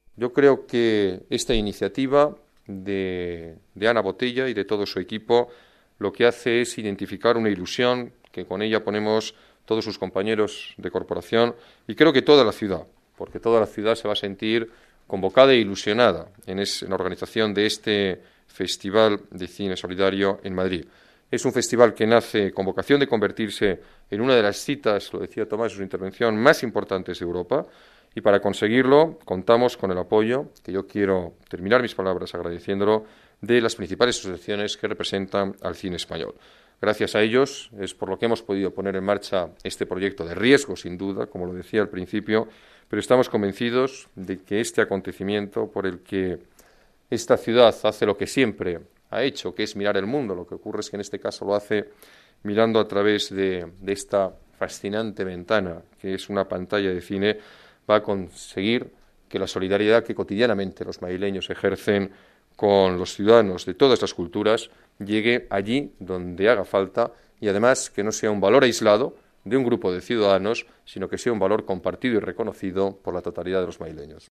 Yo creo que esta iniciativa de Ana Botella y de todo su equipo lo que hace es identificar una ilusión que con ella ponemos todos sus compañeros de corporación y creo que toda la ciudad, porque toda la ciudad se va a sentir convocada e ilusionada en la organización de este Festival de Cine Solidario en Madrid. Es un festival que nace con vocación de convertirse en una de las citas, lo decía Tomás en su intervención, más importantes de Europa, y para conseguirlo contamos con el apoyo, que yo quiero terminar mis palabras agradeciéndolo, de las principales asociaciones que representan al cine español. Gracias a ellos es por lo que hemos podido poner en marcha este proyecto de riesgo, sin duda, como lo decía al principio, pero estamos convencidos de que este acontecimiento por el que esta ciudad hace lo que siempre ha hecho, que es mirar el mundo, lo que ocurre es que en este caso lo hace mirando a través de esta fascinante ventana, que es una pantalla de cine, va a conseguir que la solidaridad que cotidianamente los madrileños ejercen con los ciudadanos de todas las culturas llegue allí donde haga falta y además que no sea un valor aislado de un grupo de ciudadanos, sino que sea un valor compartido y reconocido por la totalidad de los madrileños.